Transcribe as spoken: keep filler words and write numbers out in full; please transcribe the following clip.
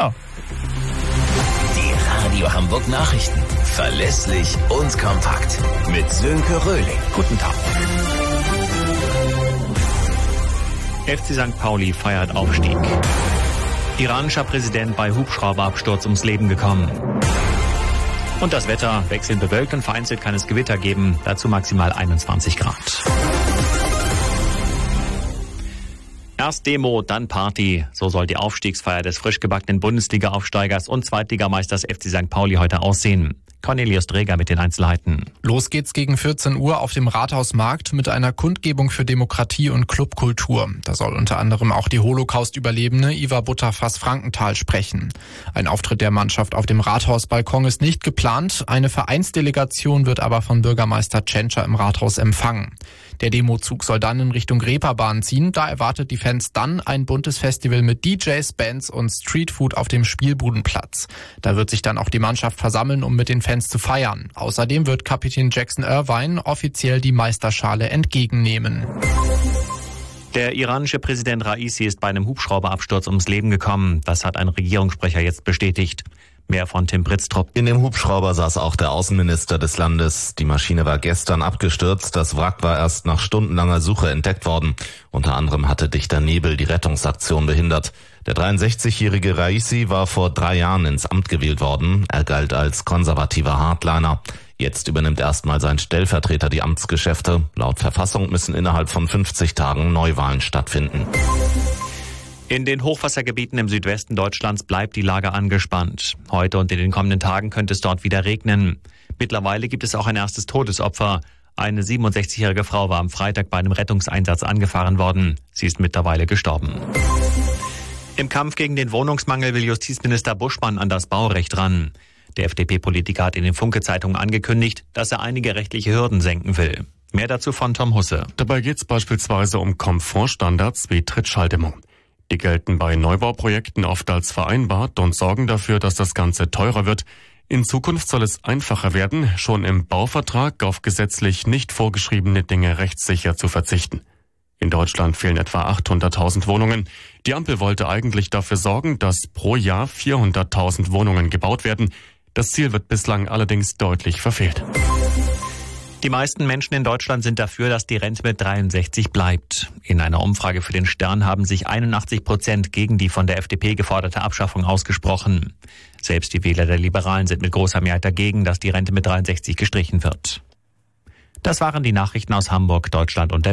Ja. Die Radio Hamburg Nachrichten. Verlässlich und kompakt. Mit Sönke Röhling. Guten Tag. F C Sankt Pauli feiert Aufstieg. Iranischer Präsident bei Hubschrauberabsturz ums Leben gekommen. Und das Wetter wechselnd bewölkt und vereinzelt kann es Gewitter geben. Dazu maximal einundzwanzig Grad. Erst Demo, dann Party. So soll die Aufstiegsfeier des frisch gebackenen Bundesliga-Aufsteigers und Zweitligameisters F C Sankt Pauli heute aussehen. Cornelius Dreger mit den Einzelheiten. Los geht's gegen vierzehn Uhr auf dem Rathausmarkt mit einer Kundgebung für Demokratie und Clubkultur. Da soll unter anderem auch die Holocaust-Überlebende Iva Butterfass-Frankenthal sprechen. Ein Auftritt der Mannschaft auf dem Rathausbalkon ist nicht geplant. Eine Vereinsdelegation wird aber von Bürgermeister Tschentscher im Rathaus empfangen. Der Demozug soll dann in Richtung Reeperbahn ziehen. Da erwartet die Fans dann ein buntes Festival mit D Js, Bands und Streetfood auf dem Spielbudenplatz. Da wird sich dann auch die Mannschaft versammeln, um mit den Fans zu feiern. Außerdem wird Kapitän Jackson Irvine offiziell die Meisterschale entgegennehmen. Der iranische Präsident Raisi ist bei einem Hubschrauberabsturz ums Leben gekommen. Das hat ein Regierungssprecher jetzt bestätigt. Mehr von Tim Britztrup. In dem Hubschrauber saß auch der Außenminister des Landes. Die Maschine war gestern abgestürzt. Das Wrack war erst nach stundenlanger Suche entdeckt worden. Unter anderem hatte dichter Nebel die Rettungsaktion behindert. Der dreiundsechzigjährige Raisi war vor drei Jahren ins Amt gewählt worden. Er galt als konservativer Hardliner. Jetzt übernimmt erstmal sein Stellvertreter die Amtsgeschäfte. Laut Verfassung müssen innerhalb von fünfzig Tagen Neuwahlen stattfinden. In den Hochwassergebieten im Südwesten Deutschlands bleibt die Lage angespannt. Heute und in den kommenden Tagen könnte es dort wieder regnen. Mittlerweile gibt es auch ein erstes Todesopfer. Eine siebenundsechzigjährige Frau war am Freitag bei einem Rettungseinsatz angefahren worden. Sie ist mittlerweile gestorben. Im Kampf gegen den Wohnungsmangel will Justizminister Buschmann an das Baurecht ran. Der F D P-Politiker hat in den Funke-Zeitungen angekündigt, dass er einige rechtliche Hürden senken will. Mehr dazu von Tom Husse. Dabei geht es beispielsweise um Komfortstandards wie Trittschalldämmung. Die gelten bei Neubauprojekten oft als vereinbart und sorgen dafür, dass das Ganze teurer wird. In Zukunft soll es einfacher werden, schon im Bauvertrag auf gesetzlich nicht vorgeschriebene Dinge rechtssicher zu verzichten. In Deutschland fehlen etwa achthunderttausend Wohnungen. Die Ampel wollte eigentlich dafür sorgen, dass pro Jahr vierhunderttausend Wohnungen gebaut werden. Das Ziel wird bislang allerdings deutlich verfehlt. Die meisten Menschen in Deutschland sind dafür, dass die Rente mit dreiundsechzig bleibt. In einer Umfrage für den Stern haben sich einundachtzig Prozent gegen die von der F D P geforderte Abschaffung ausgesprochen. Selbst die Wähler der Liberalen sind mit großer Mehrheit dagegen, dass die Rente mit dreiundsechzig gestrichen wird. Das waren die Nachrichten aus Hamburg, Deutschland und der